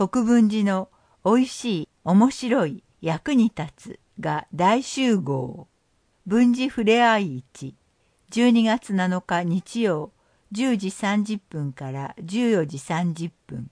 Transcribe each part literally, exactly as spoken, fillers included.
国分寺のおいしい、面白い、役に立つが大集合。文治ふれあい市、じゅうにがつなのか日曜、じゅうじさんじゅっぷんからじゅうよじさんじゅっぷん。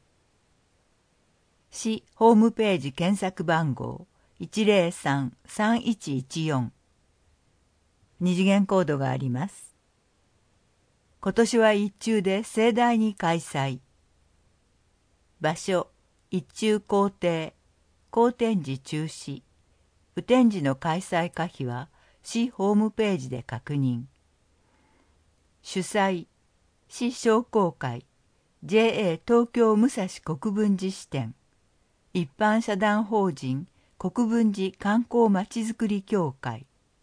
市ホームページ検索番号 いちまるさん さんいちいちよん。二次元コードがあります。今年は一中で盛大に開催。場所、一中校庭、校展示中止。雨展示の開催可否は市ホームページで確認。主催、市商工会、ジェーエー 東京武蔵国分寺支店、一般社団法人国分寺観光まちづくり協会。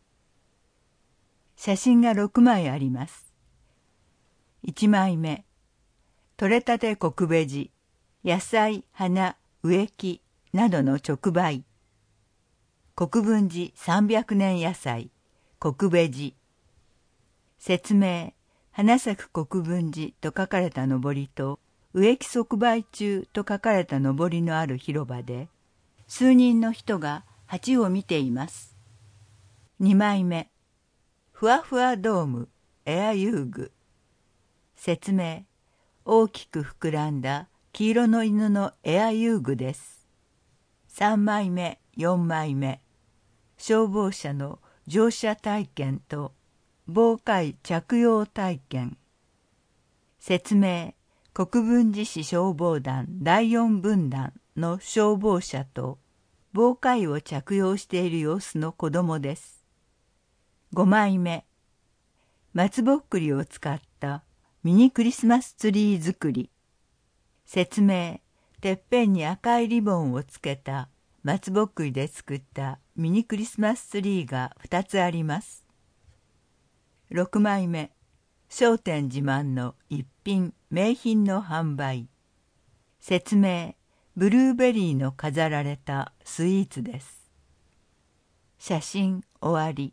写真がろくまいあります。いちまいめ、採れたて国分寺、野菜、花、植木などの直売。国分寺さんびゃくねん野菜、国分寺。説明、花咲く国分寺と書かれたのぼりと、植木即売中と書かれたのぼりのある広場で、数人の人が鉢を見ています。にまいめ、ふわふわドーム、エア遊具。説明、大きく膨らんだ黄色の犬のエア遊具です。さんまいめ、よんまいめ、消防車の乗車体験と防火衣着用体験。説明、国分寺市消防団だいよん分団の消防車と防火衣を着用している様子の子供です。ごまいめ、松ぼっくりを使ったミニクリスマスツリー作り。説明、てっぺんに赤いリボンをつけた松ぼっくりで作ったミニクリスマスツリーがふたつあります。ろくまいめ、商店自慢の一品名品の販売。説明、ブルーベリーの飾られたスイーツです。写真終わり。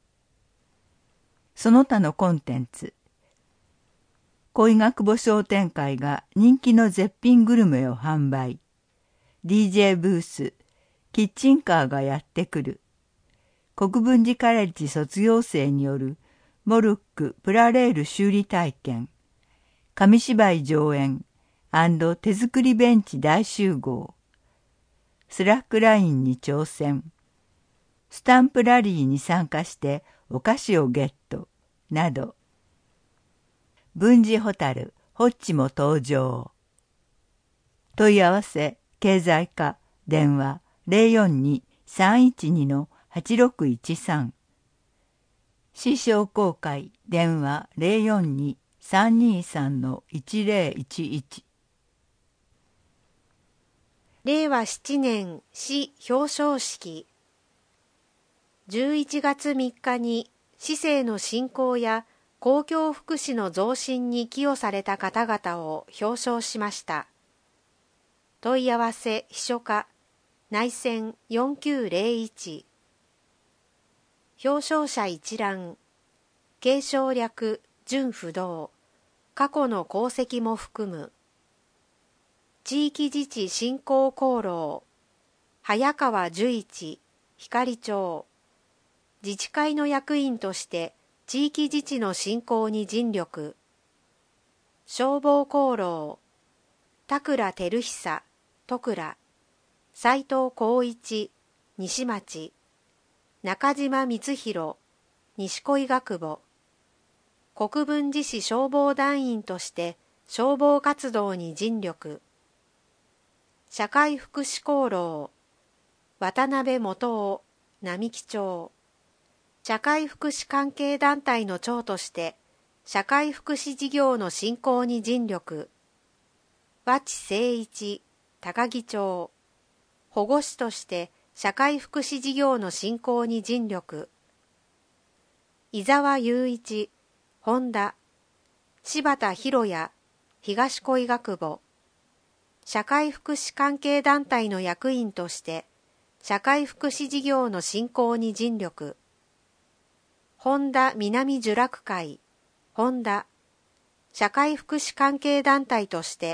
その他のコンテンツ。恋ヶ久保商店会が人気の絶品グルメを販売。ディージェー ブース、キッチンカーがやってくる。国分寺カレッジ卒業生によるモルックプラレール修理体験。紙芝居上演&手作りベンチ大集合。スラックラインに挑戦。スタンプラリーに参加してお菓子をゲット。など。文治ホタル、ホッチも登場。問い合わせ、経済課、電話 ゼロよんに さんいちに はちろくいちさん。市商工会、電話 ゼロよんに さんにさん いちゼロいちいち。 れいわしちねん市表彰式。じゅういちがつみっかに市政の振興や公共福祉の増進に寄与された方々を表彰しました。問い合わせ秘書課内線よんきゅうゼロいち。表彰者一覧。継承略準不動。過去の功績も含む。地域自治振興功労。早川寿一、光町。自治会の役員として地域自治の振興に尽力。消防功労。田倉照久、戸倉。斉藤光一、西町。中島光弘、西恋ヶ久保。国分寺市消防団員として消防活動に尽力。社会福祉功労。渡辺元夫、並木町。社会福祉関係団体の長として社会福祉事業の振興に尽力。和知誠一、高木町。保護司として社会福祉事業の振興に尽力。伊沢雄一、本田。柴田博也、東恋ヶ久保。社会福祉関係団体の役員として社会福祉事業の振興に尽力。本田南聚楽会、本田。社会福祉関係団体として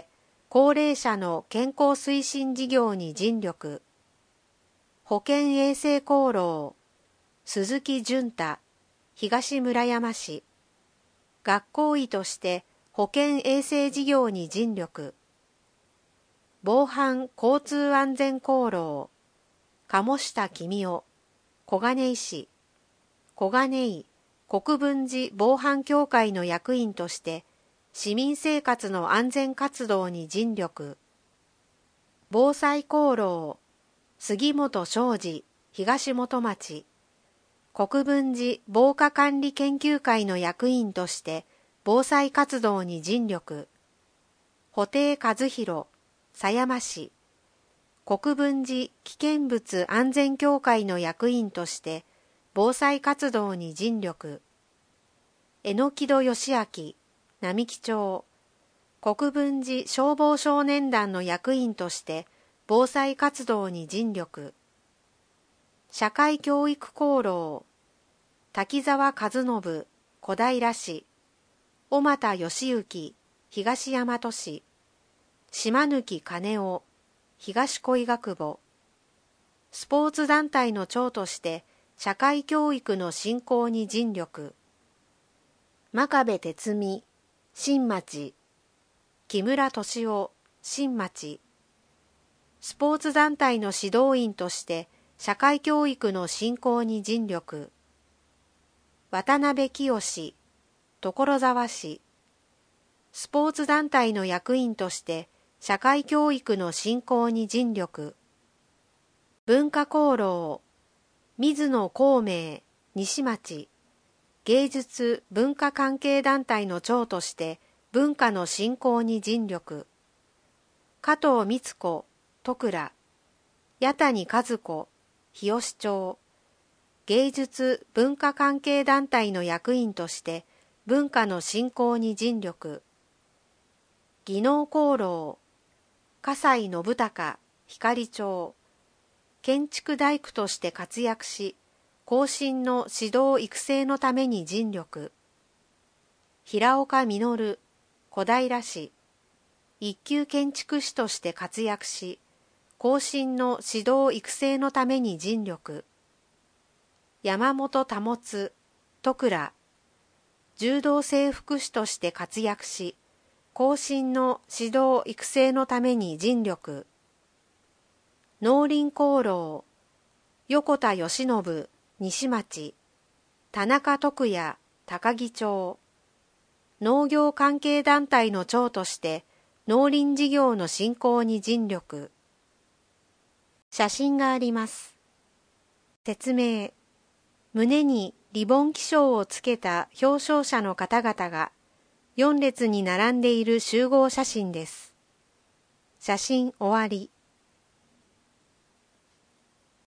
高齢者の健康推進事業に尽力。保健衛生功労、鈴木淳太、東村山市。学校医として保健衛生事業に尽力。防犯交通安全功労、鴨下公夫、小金井市。小金井国分寺防犯協会の役員として市民生活の安全活動に尽力。防災功労、杉本昌司、東本町。国分寺防火管理研究会の役員として防災活動に尽力。布袋和弘、狭山市。国分寺危険物安全協会の役員として防災活動に尽力。榎戸義明、並木町。国分寺消防少年団の役員として防災活動に尽力。社会教育功労、滝沢和信、小平市。小俣義行、東大和市。島貫兼夫、東小医学部。スポーツ団体の長として社会教育の振興に尽力。真壁哲美、新町。木村敏夫、新町。スポーツ団体の指導員として社会教育の振興に尽力。渡辺清、所沢市。スポーツ団体の役員として社会教育の振興に尽力。文化功労、水野孔明、西町。芸術文化関係団体の長として文化の振興に尽力。加藤光子、戸倉。八谷和子、日吉町。芸術文化関係団体の役員として文化の振興に尽力。技能功労、笠井信孝、光町。建築大工として活躍し、後進の指導育成のために尽力。平岡実、小平市。一級建築士として活躍し、後進の指導育成のために尽力。山本保、戸倉。柔道整復師として活躍し、後進の指導育成のために尽力。農林功労、横田義信、西町。田中徳也、高木町。農業関係団体の長として農林事業の振興に尽力。写真があります。説明。胸にリボン記章をつけた表彰者の方々がよん列に並んでいる集合写真です。写真終わり。